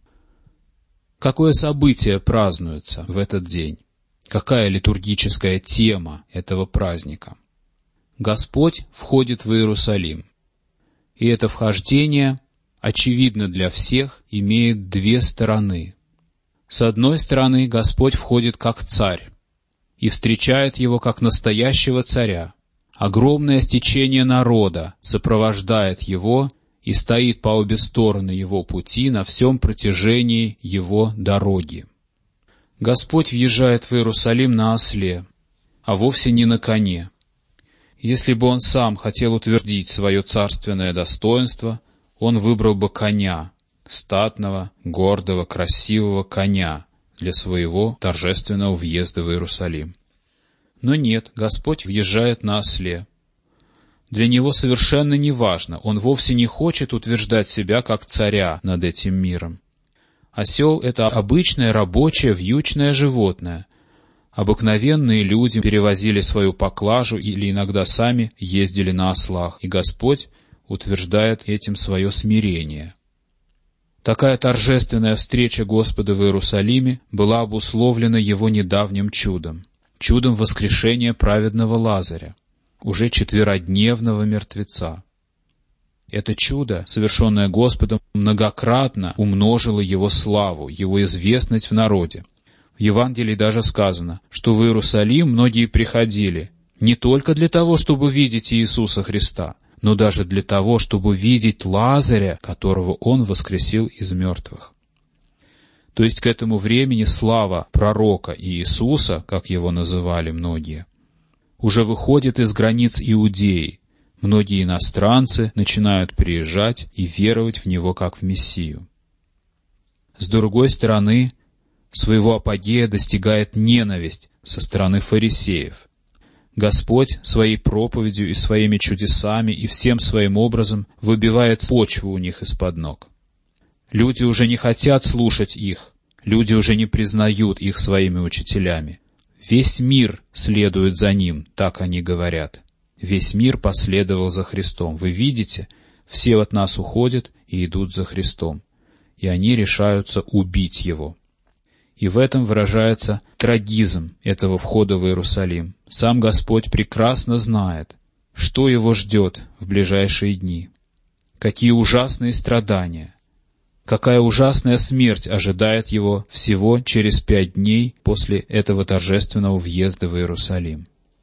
Какое событие празднуется в этот день? Какая литургическая тема этого праздника? Господь входит в Иерусалим. И это вхождение, очевидно для всех, имеет две стороны. С одной стороны, Господь входит как царь и встречает его как настоящего царя. Огромное стечение народа сопровождает его и стоит по обе стороны его пути на всем протяжении его дороги. Господь въезжает в Иерусалим на осле, а вовсе не на коне. Если бы он сам хотел утвердить свое царственное достоинство, он выбрал бы коня, статного, гордого, красивого коня для своего торжественного въезда в Иерусалим. Но нет, Господь въезжает на осле. Для него совершенно не важно, он вовсе не хочет утверждать себя как царя над этим миром. Осел — это обычное рабочее вьючное животное. Обыкновенные люди перевозили свою поклажу или иногда сами ездили на ослах, и Господь утверждает этим свое смирение. Такая торжественная встреча Господа в Иерусалиме была обусловлена его недавним чудом. Чудом воскрешения праведного Лазаря, уже четверодневного мертвеца. Это чудо, совершенное Господом, многократно умножило его славу, его известность в народе. В Евангелии даже сказано, что в Иерусалим многие приходили не только для того, чтобы видеть Иисуса Христа, но даже для того, чтобы видеть Лазаря, которого Он воскресил из мертвых. То есть к этому времени слава пророка Иисуса, как его называли многие, уже выходит из границ Иудеи. Многие иностранцы начинают приезжать и веровать в Него как в Мессию. С другой стороны, своего апогея достигает ненависть со стороны фарисеев. Господь своей проповедью и своими чудесами и всем своим образом выбивает почву у них из-под ног. Люди уже не хотят слушать их, люди уже не признают их своими учителями. Весь мир следует за ним, так они говорят. Весь мир последовал за Христом. Вы видите, все от нас уходят и идут за Христом, и они решаются убить Его. И в этом выражается трагизм этого входа в Иерусалим. Сам Господь прекрасно знает, что Его ждет в ближайшие дни, какие ужасные страдания, какая ужасная смерть ожидает Его всего через пять дней после этого торжественного въезда в Иерусалим.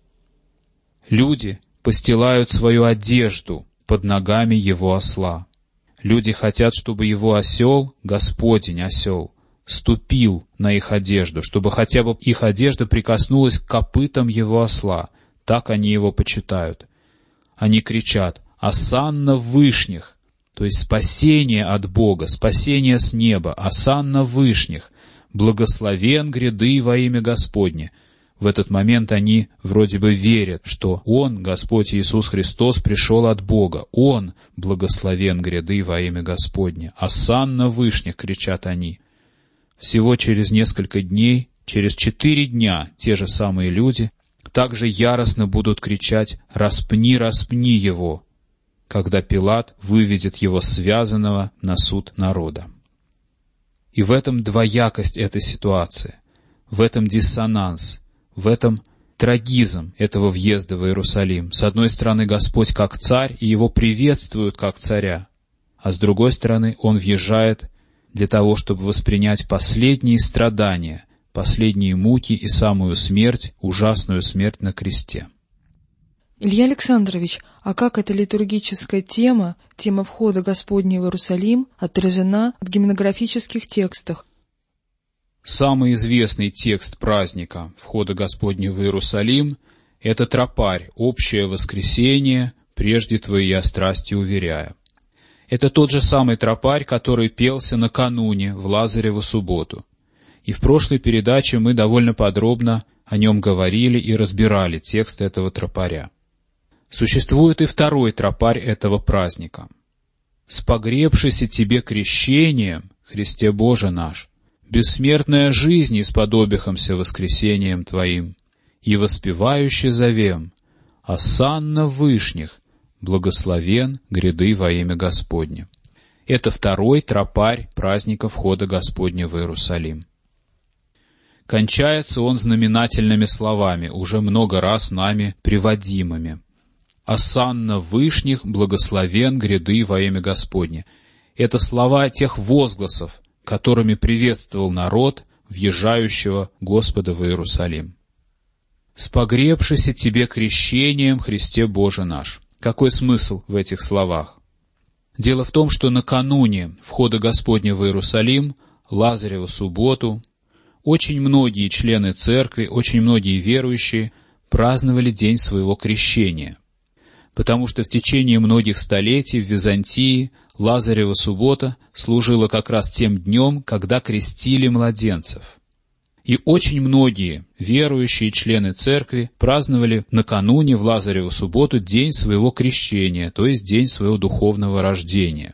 Люди постилают свою одежду под ногами Его осла. Люди хотят, чтобы Его осел, Господень осел, ступил на их одежду, чтобы хотя бы их одежда прикоснулась к копытам Его осла. Так они Его почитают. Они кричат «Осанна в вышних», то есть спасение от Бога, спасение с неба, осанна в вышних, благословен гряды во имя Господне. В этот момент они вроде бы верят, что Он, Господь Иисус Христос, пришел от Бога. Он благословен гряды во имя Господне. «Осанна в вышних», кричат они. всего через несколько дней, через четыре дня те же самые люди также яростно будут кричать «Распни, распни его!», когда Пилат выведет его связанного на суд народа. И в этом двоякость этой ситуации, в этом диссонанс, в этом трагизм этого въезда в Иерусалим. С одной стороны, Господь как царь, и его приветствуют как царя, а с другой стороны, он въезжает для того, чтобы воспринять последние страдания, последние муки и самую смерть, ужасную смерть на кресте. Илья Александрович, а как эта литургическая тема, тема входа Господня в Иерусалим, отражена в гимнографических текстах? Самый известный текст праздника входа Господня в Иерусалим — это тропарь «Общее воскресение, прежде Твоя страсти уверяя». Это тот же самый тропарь, который пелся накануне в Лазареву субботу. И в прошлой передаче мы довольно подробно о нем говорили и разбирали текст этого тропаря. Существует и второй тропарь этого праздника. «Спогребшийся Тебе крещением, Христе Боже наш, бессмертная жизнь исподобихомся воскресением Твоим, и воспевающий зовем, осанна вышних, благословен гряды во имя Господне». Это второй тропарь праздника входа Господня в Иерусалим. Кончается он знаменательными словами, уже много раз нами приводимыми. «Осанна вышних, благословен гряды во имя Господне». Это слова тех возгласов, которыми приветствовал народ, въезжающего Господа в Иерусалим. «Спогребшийся Тебе крещением, Христе Боже наш». Какой смысл в этих словах? Дело в том, что накануне входа Господня в Иерусалим, Лазареву субботу, очень многие члены церкви, очень многие верующие праздновали день своего крещения, потому что в течение многих столетий в Византии Лазарева суббота служила как раз тем днем, когда крестили младенцев. И очень многие верующие члены церкви праздновали накануне в Лазареву субботу день своего крещения, то есть день своего духовного рождения.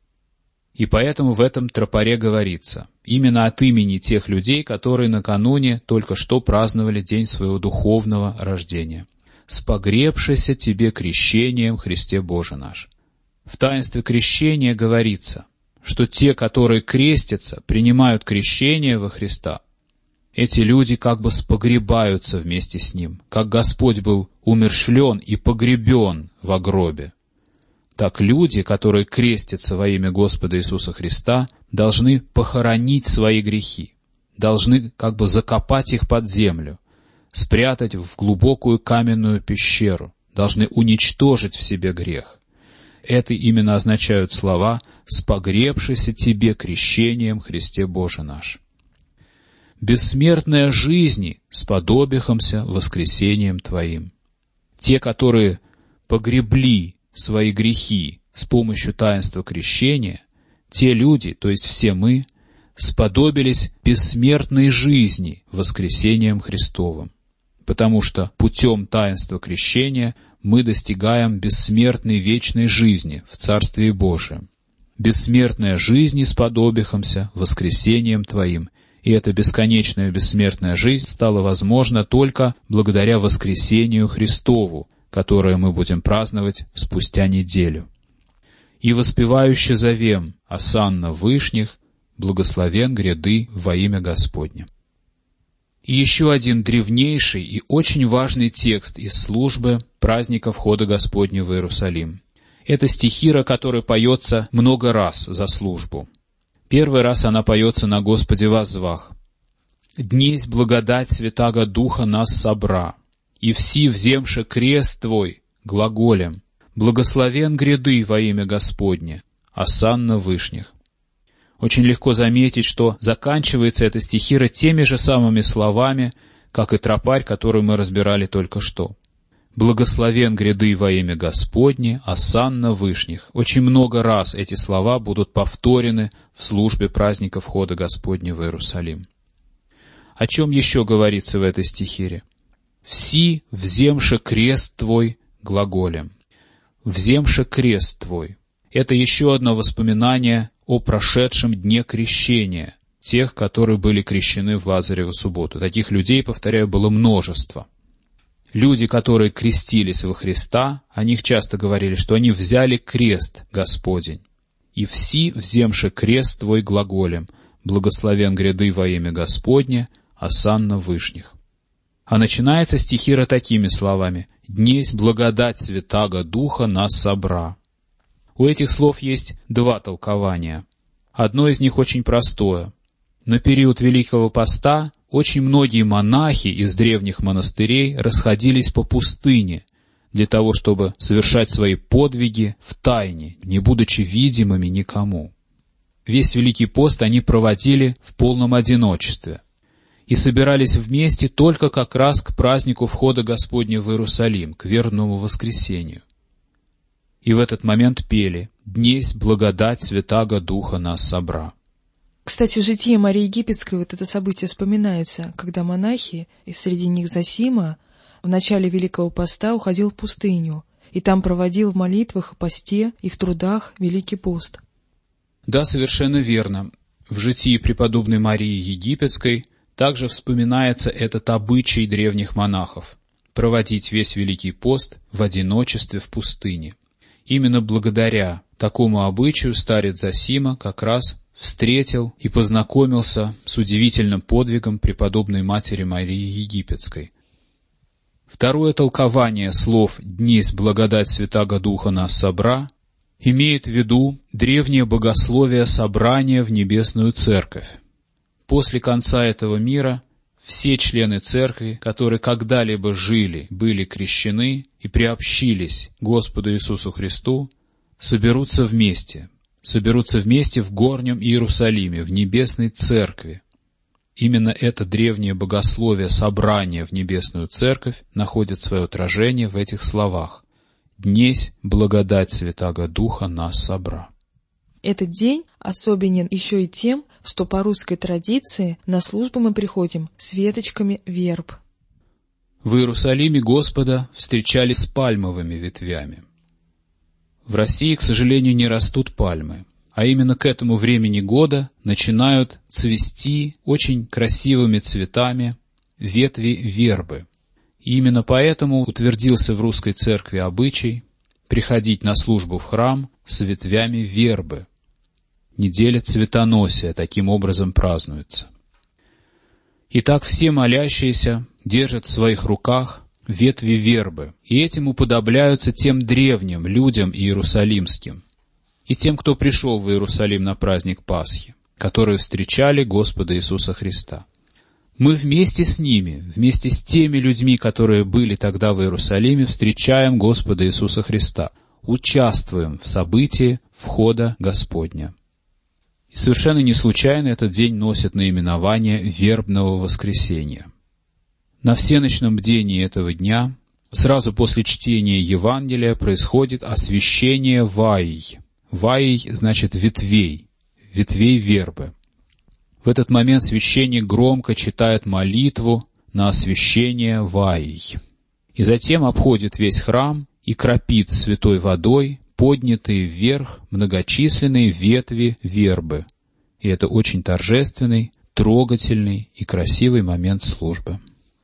И поэтому в этом тропаре говорится именно от имени тех людей, которые накануне только что праздновали день своего духовного рождения. «Спогребшийся Тебе крещением, Христе Боже наш». В таинстве крещения говорится, что те, которые крестятся, принимают крещение во Христа, эти люди как бы спогребаются вместе с Ним. Как Господь был умерщвлен и погребен во гробе, так люди, которые крестятся во имя Господа Иисуса Христа, должны похоронить свои грехи, должны как бы закопать их под землю, спрятать в глубокую каменную пещеру, должны уничтожить в себе грех. Это именно означают слова «спогребшийся Тебе крещением, Христе Боже наш». «Бессмертная жизни сподобихомся воскресением Твоим». Те, которые погребли свои грехи с помощью таинства крещения, те люди, то есть все мы, сподобились бессмертной жизни воскресением Христовым, потому что путем таинства крещения мы достигаем бессмертной вечной жизни в Царствии Божием. «Бессмертная жизнь сподобихомся воскресением Твоим». И эта бесконечная бессмертная жизнь стала возможна только благодаря воскресению Христову, которое мы будем праздновать спустя неделю. «И воспевающе зовем, осанна вышних, благословен гряды во имя Господне». И еще один древнейший и очень важный текст из службы праздника входа Господня в Иерусалим. Это стихира, которая поется много раз за службу. Первый раз она поется на Господе воззвах. «Днесь благодать Святаго Духа нас собра, и все вземши крест Твой глаголем, благословен гряды во имя Господне, осанна вышних». Очень легко заметить, что заканчивается эта стихира теми же самыми словами, как и тропарь, который мы разбирали только что. «Благословен гряды во имя Господне, осанна вышних». Очень много раз эти слова будут повторены в службе праздника входа Господня в Иерусалим. О чем еще говорится в этой стихире? «Все вземши крест Твой глаголем». «Вземши крест Твой» — это еще одно воспоминание о прошедшем дне крещения, тех, которые были крещены в Лазареву субботу. Таких людей, повторяю, было множество. Люди, которые крестились во Христа, о них часто говорили, что они взяли крест Господень. «И все, вземши крест твой, глаголем, благословен гряды во имя Господне, осанна вышних». А начинается стихира такими словами: «Днесь благодать Святаго Духа нас собра». У этих слов есть два толкования. Одно из них очень простое. На период Великого Поста очень многие монахи из древних монастырей расходились по пустыне для того, чтобы совершать свои подвиги в тайне, не будучи видимыми никому. Весь Великий Пост они проводили в полном одиночестве и собирались вместе только как раз к празднику входа Господня в Иерусалим, к вербному воскресению. И в этот момент пели: «Днесь благодать Святаго Духа нас собра». Кстати, в житии Марии Египетской вот это событие вспоминается, когда монахи, и среди них Зосима, в начале Великого Поста уходил в пустыню, и там проводил в молитвах, посте и в трудах Великий Пост. Да, совершенно верно. В житии преподобной Марии Египетской также вспоминается этот обычай древних монахов — проводить весь Великий Пост в одиночестве в пустыне. Именно благодаря такому обычаю старец Зосима как раз встретил и познакомился с удивительным подвигом преподобной матери Марии Египетской. Второе толкование слов «Днесь благодать Святаго Духа нас собра» имеет в виду древнее богословие собрания в Небесную Церковь. После конца этого мира все члены Церкви, которые когда-либо жили, были крещены и приобщились к Господу Иисусу Христу, соберутся вместе, соберутся вместе в горнем Иерусалиме, в Небесной Церкви. Именно это древнее богословие собрания в Небесную Церковь находит свое отражение в этих словах: «Днесь благодать Святаго Духа нас собра». Этот день особенен еще и тем, что по русской традиции на службу мы приходим с веточками верб. В Иерусалиме Господа встречали с пальмовыми ветвями. В России, к сожалению, не растут пальмы, а именно к этому времени года начинают цвести очень красивыми цветами ветви вербы. И именно поэтому утвердился в русской церкви обычай приходить на службу в храм с ветвями вербы. Неделя цветоносия таким образом празднуется. Итак, все молящиеся держат в своих руках ветви вербы, и этим уподобляются тем древним людям иерусалимским и тем, кто пришел в Иерусалим на праздник Пасхи, которые встречали Господа Иисуса Христа. Мы вместе с ними, вместе с теми людьми, которые были тогда в Иерусалиме, встречаем Господа Иисуса Христа, участвуем в событии входа Господня. И совершенно не случайно этот день носит наименование вербного воскресения. На всеночном бдении этого дня, сразу после чтения Евангелия, происходит освящение ваий. Ваий значит ветвей, ветвей вербы. В этот момент священник громко читает молитву на освящение ваий. И затем обходит весь храм и кропит святой водой поднятые вверх многочисленные ветви вербы. И это очень торжественный, трогательный и красивый момент службы.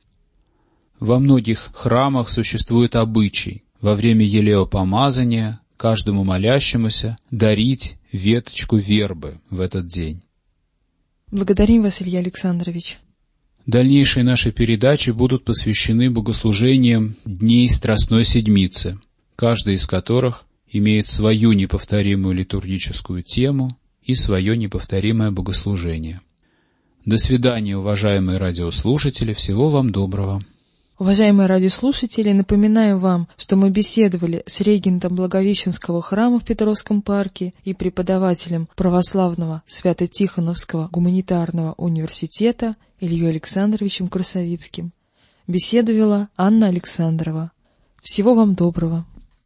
Во многих храмах существует обычай во время елеопомазания каждому молящемуся дарить веточку вербы в этот день. Благодарим вас, Илья Александрович. Дальнейшие наши передачи будут посвящены богослужениям Дней Страстной Седмицы, каждая из которых имеет свою неповторимую литургическую тему и свое неповторимое богослужение. До свидания, уважаемые радиослушатели, всего вам доброго. Уважаемые радиослушатели, напоминаю вам, что мы беседовали с регентом Благовещенского храма в Петровском парке и преподавателем православного Свято-Тихоновского гуманитарного университета Ильей Александровичем Красовицким. Беседу вела Анна Александрова. Всего вам доброго.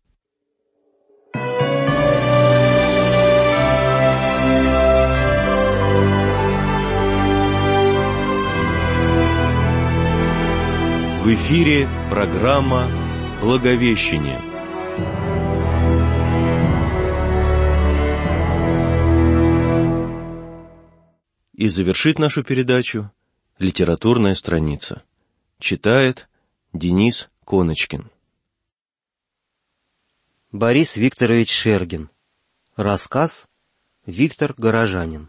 В эфире программа «Благовещение». и завершит нашу передачу литературная страница. Читает Денис Коночкин. Борис Викторович Шергин. Рассказ Виктор Горожанин.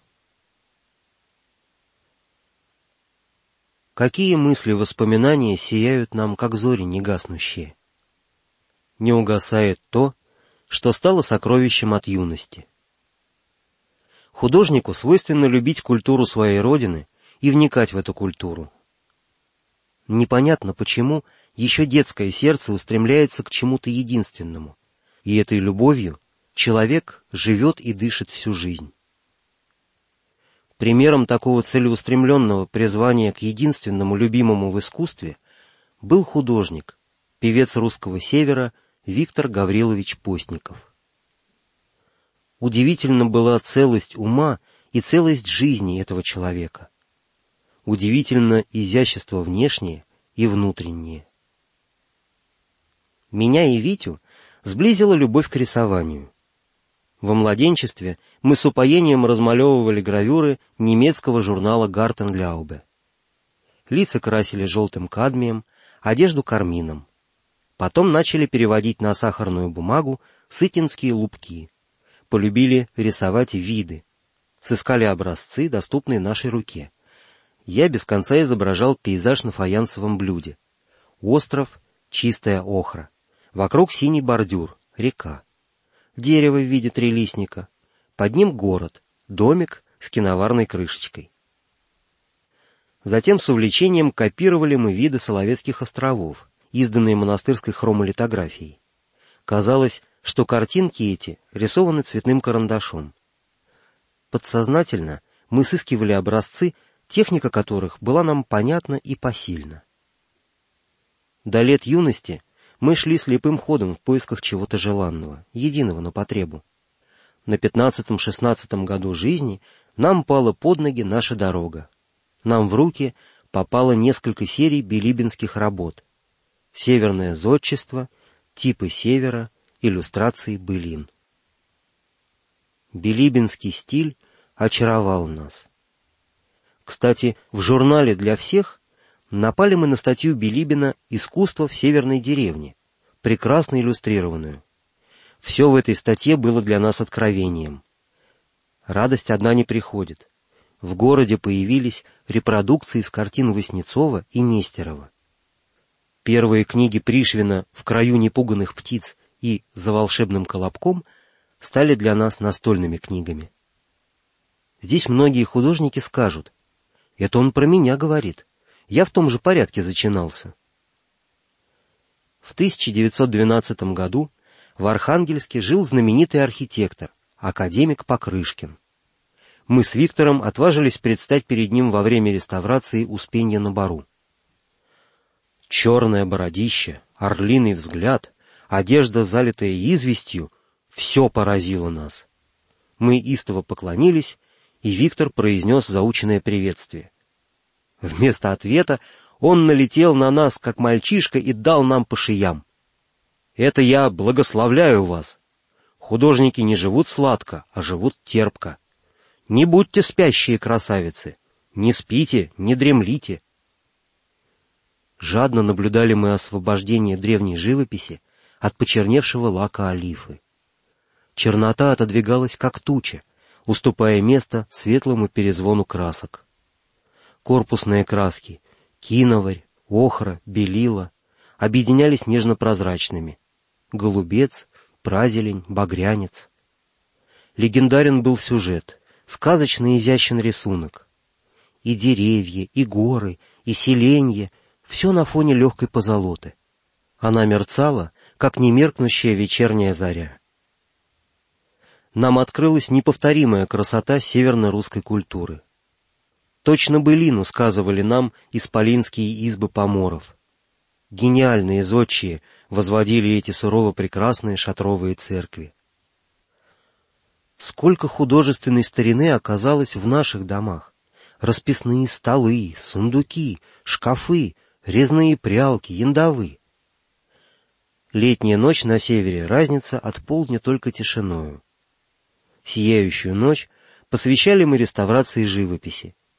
Какие мысли, воспоминания сияют нам, как зори негаснущие. Не угасает то, что стало сокровищем от юности. Художнику свойственно любить культуру своей родины и вникать в эту культуру. Непонятно почему еще детское сердце устремляется к чему-то единственному, и этой любовью человек живет и дышит всю жизнь. Примером такого целеустремленного призвания к единственному любимому в искусстве был художник, певец русского севера Виктор Гаврилович Постников. Удивительна была целость ума и целость жизни этого человека. Удивительно изящество внешнее и внутреннее. Меня и Витю сблизила любовь к рисованию. Во младенчестве мы с упоением размалевывали гравюры немецкого журнала «Гартенляубе». Лица красили желтым кадмием, одежду кармином. Потом начали переводить на сахарную бумагу сытинские лупки. Полюбили рисовать виды. Сыскали образцы, доступные нашей руке. Я без конца изображал пейзаж на фаянсовом блюде. Остров, чистая охра. Вокруг синий бордюр, река. Дерево в виде трилистника. Под ним город, домик с киноварной крышечкой. Затем с увлечением копировали мы виды Соловецких островов, изданные монастырской хромолитографией. Казалось, что картинки эти рисованы цветным карандашом. Подсознательно мы сыскивали образцы, техника которых была нам понятна и посильна. До лет юности мы шли слепым ходом в поисках чего-то желанного, единого на потребу. На пятнадцатом-шестнадцатом году жизни нам пала под ноги наша дорога. Нам в руки попало несколько серий билибинских работ. Северное зодчество, типы севера, иллюстрации былин. Билибинский стиль очаровал нас. Кстати, в журнале «Для всех» напали мы на статью Билибина «Искусство в северной деревне», прекрасно иллюстрированную. Все в этой статье было для нас откровением. Радость одна не приходит. В городе появились репродукции с картин Васнецова и Нестерова. Первые книги Пришвина «В краю непуганых птиц» и «За волшебным колобком» стали для нас настольными книгами. Здесь многие художники скажут: «Это он про меня говорит. Я в том же порядке зачинался». В тысяча девятьсот двенадцатом году в Архангельске жил знаменитый архитектор, академик Покрышкин. Мы с Виктором отважились предстать перед ним во время реставрации Успенья на Бару. Черное бородище, орлиный взгляд, одежда, залитая известью — все поразило нас. Мы истово поклонились, и Виктор произнес заученное приветствие. Вместо ответа он налетел на нас, как мальчишка, и дал нам по шеям. «Это я благословляю вас. Художники не живут сладко, а живут терпко. Не будьте спящие красавицы, не спите, не дремлите». Жадно наблюдали мы освобождение древней живописи от почерневшего лака олифы. Чернота отодвигалась, как туча, уступая место светлому перезвону красок. Корпусные краски — киноварь, охра, белила — объединялись нежно-прозрачными. Голубец, празелень, багрянец. Легендарен был сюжет, сказочно изящен рисунок. И деревья, и горы, и селенье — все на фоне легкой позолоты. Она мерцала, как немеркнущая вечерняя заря. Нам открылась неповторимая красота северно-русской культуры. Точно былину сказывали нам исполинские избы поморов. Гениальные зодчие возводили эти сурово прекрасные шатровые церкви. Сколько художественной старины оказалось в наших домах! Расписные столы, сундуки, шкафы, резные прялки, яндовы. Летняя ночь на севере разница от полдня только тишиною. Сияющую ночь посвящали мы реставрации живописи,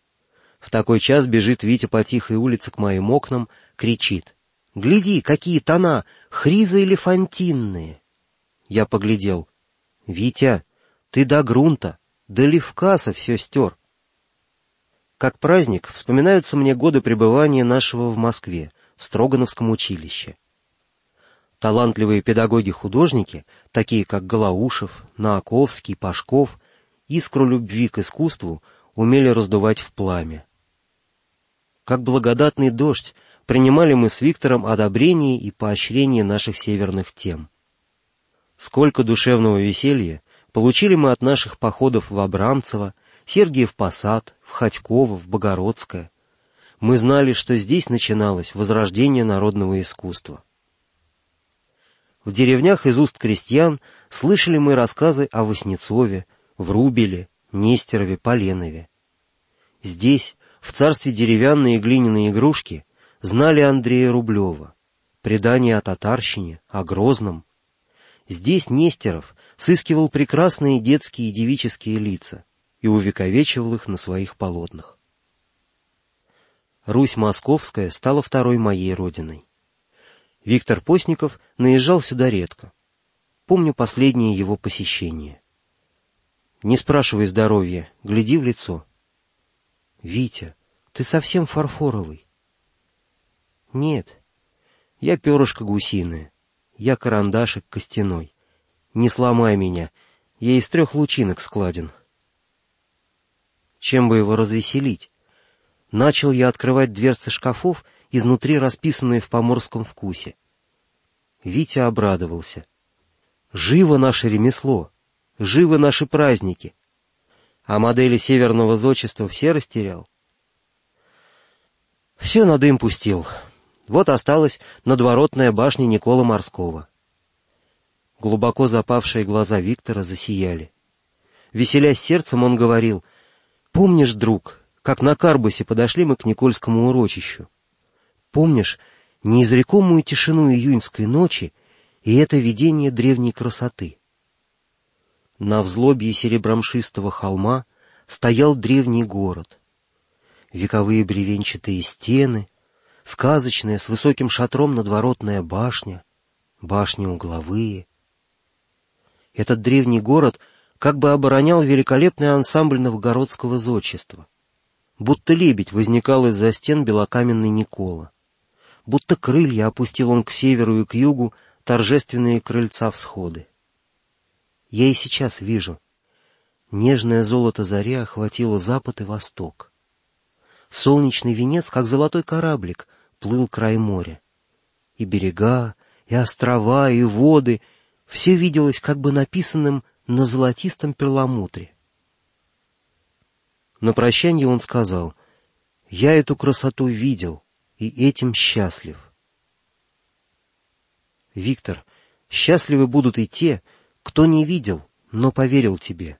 В такой час бежит Витя по тихой улице к моим окнам, кричит: «Гляди, какие тона, хризоэлефантинные!» Я поглядел. «Витя, ты до грунта, до Левкаса все стер». Как праздник вспоминаются мне годы пребывания нашего в Москве, в Строгановском училище. Талантливые педагоги-художники, такие как Голоушев, Нааковский, Пашков, искру любви к искусству умели раздувать в пламя. Как благодатный дождь принимали мы с Виктором одобрение и поощрение наших северных тем. Сколько душевного веселья получили мы от наших походов в Абрамцево, Сергиев Посад, в Ходьково, в Богородское. Мы знали, что здесь начиналось возрождение народного искусства. В деревнях из уст крестьян слышали мы рассказы о Васнецове, Врубеле, Нестерове, Поленове. Здесь, в царстве деревянные и глиняные игрушки, знали Андрея Рублева, предания о татарщине, о Грозном. Здесь Нестеров сыскивал прекрасные детские и девические лица и увековечивал их на своих полотнах. Русь Московская стала второй моей родиной. Виктор Постников наезжал сюда редко. Помню последнее его посещение. Не спрашивай здоровья, гляди в лицо. «Витя, ты совсем фарфоровый». «Нет, я перышко гусиное, я карандашик костяной. Не сломай меня, я из трех лучинок складен». Чем бы его развеселить? Начал я открывать дверцы шкафов, изнутри расписанные в поморском вкусе. Витя обрадовался. «Живо наше ремесло! Живы наши праздники!» А модели северного зодчества все растерял. Все на дым пустил. Вот осталась надворотная башня Николы Морского. Глубоко запавшие глаза Виктора засияли. Веселясь сердцем, он говорил: «Помнишь, друг, как на Карбусе подошли мы к Никольскому урочищу? Помнишь неизрекомую тишину июньской ночи и это видение древней красоты? На взлобье серебромшистого холма стоял древний город. Вековые бревенчатые стены, сказочная с высоким шатром надворотная башня, башни угловые. Этот древний город как бы оборонял великолепный ансамбль новгородского зодчества. Будто лебедь возникал из-за стен белокаменный Никола. Будто крылья опустил он к северу и к югу торжественные крыльца всходы. Я и сейчас вижу. Нежное золото зари охватило запад и восток. Солнечный венец, как золотой кораблик, плыл край моря. И берега, и острова, и воды — все виделось как бы написанным на золотистом перламутре. На прощанье он сказал: «Я эту красоту видел, и этим счастлив». Виктор, счастливы будут и те, кто не видел, но поверил тебе.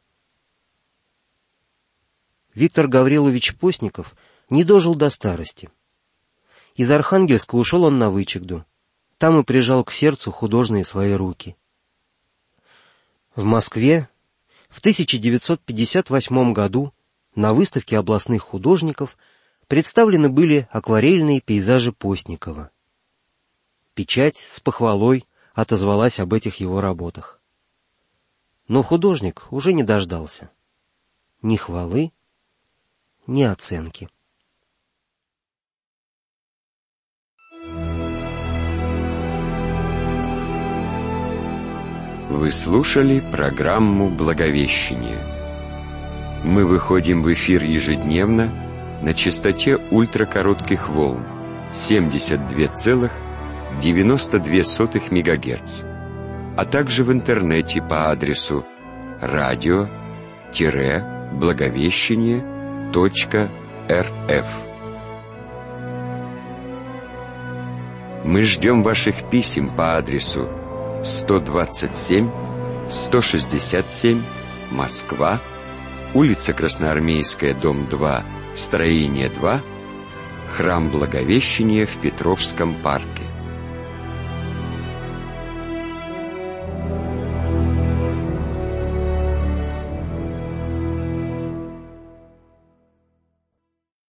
Виктор Гаврилович Постников не дожил до старости. Из Архангельска ушел он на Вычегду. Там и прижал к сердцу художные свои руки. В Москве в тысяча девятьсот пятьдесят восьмом году на выставке областных художников представлены были акварельные пейзажи Постникова. Печать с похвалой отозвалась об этих его работах. Но художник уже не дождался ни хвалы, ни оценки. Вы слушали программу «Благовещение». Мы выходим в эфир ежедневно на частоте ультракоротких волн семьдесят два целых девяносто две сотых мегагерц, а также в интернете по адресу радио-благовещение точка эр эф. Мы ждем ваших писем по адресу сто двадцать семь сто шестьдесят семь, Москва, улица Красноармейская, дом два, строение два, храм Благовещения в Петровском парке.